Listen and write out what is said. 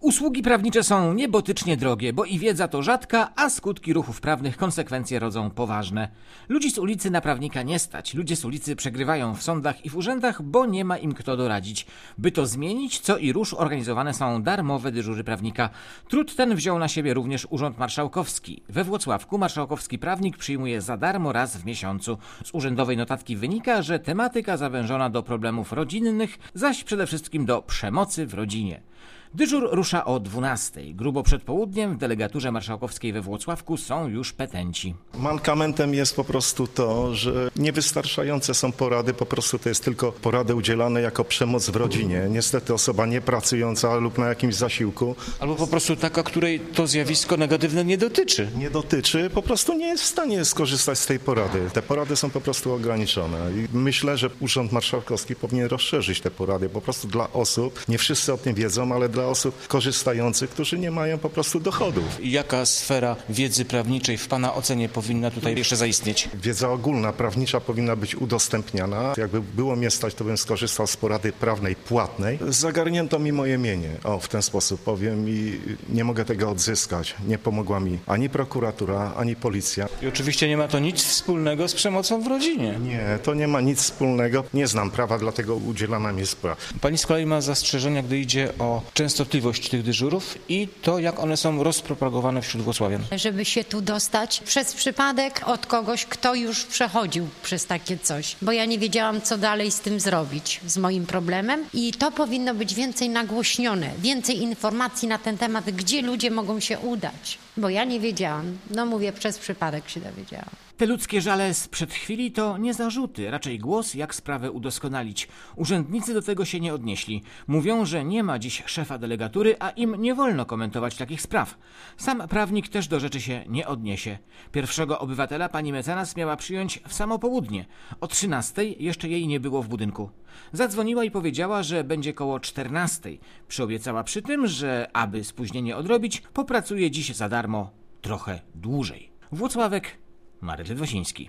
Usługi prawnicze są niebotycznie drogie, bo i wiedza to rzadka, a skutki ruchów prawnych konsekwencje rodzą poważne. Ludzi z ulicy na prawnika nie stać. Ludzie z ulicy przegrywają w sądach i w urzędach, bo nie ma im kto doradzić. By to zmienić, co i rusz organizowane są darmowe dyżury prawnika. Trud ten wziął na siebie również Urząd Marszałkowski. We Włocławku marszałkowski prawnik przyjmuje za darmo raz w miesiącu. Z urzędowej notatki wynika, że tematyka zawężona do problemów rodzinnych, zaś przede wszystkim do przemocy w rodzinie. Dyżur rusza o 12:00. Grubo przed południem w delegaturze marszałkowskiej we Włocławku są już petenci. Mankamentem jest po prostu to, że niewystarczające są porady, po prostu to jest tylko porady udzielane jako przemoc w rodzinie. Niestety osoba niepracująca lub na jakimś zasiłku. Albo po prostu taka, której to zjawisko negatywne nie dotyczy. Nie dotyczy, po prostu nie jest w stanie skorzystać z tej porady. Te porady są po prostu ograniczone i myślę, że Urząd Marszałkowski powinien rozszerzyć te porady po prostu dla osób, nie wszyscy o tym wiedzą, ale dla osób korzystających, którzy nie mają po prostu dochodów. Jaka sfera wiedzy prawniczej w Pana ocenie powinna tutaj jeszcze zaistnieć? Wiedza ogólna, prawnicza powinna być udostępniana. Jakby było mnie stać, to bym skorzystał z porady prawnej płatnej. Zagarnięto mi moje mienie, w ten sposób powiem, i nie mogę tego odzyskać. Nie pomogła mi ani prokuratura, ani policja. I oczywiście nie ma to nic wspólnego z przemocą w rodzinie. Nie, to nie ma nic wspólnego. Nie znam prawa, dlatego udzielana mi jest praw. Pani z kolei ma zastrzeżenia, gdy idzie o częstotliwość tych dyżurów i to, jak one są rozpropagowane wśród włocławian. Żeby się tu dostać przez przypadek od kogoś, kto już przechodził przez takie coś. Bo ja nie wiedziałam, co dalej z tym zrobić, z moim problemem. I to powinno być więcej nagłośnione, więcej informacji na ten temat, gdzie ludzie mogą się udać. Bo ja nie wiedziałam. No mówię, przez przypadek się dowiedziałam. Te ludzkie żale sprzed chwili to nie zarzuty, raczej głos, jak sprawę udoskonalić. Urzędnicy do tego się nie odnieśli. Mówią, że nie ma dziś szefa delegatury, a im nie wolno komentować takich spraw. Sam prawnik też do rzeczy się nie odniesie. Pierwszego obywatela pani mecenas miała przyjąć w samo południe. O 13:00 jeszcze jej nie było w budynku. Zadzwoniła i powiedziała, że będzie koło 14:00. Przyobiecała przy tym, że aby spóźnienie odrobić, popracuje dziś za darmo trochę dłużej. Włocławek, Marek Ledwosiński.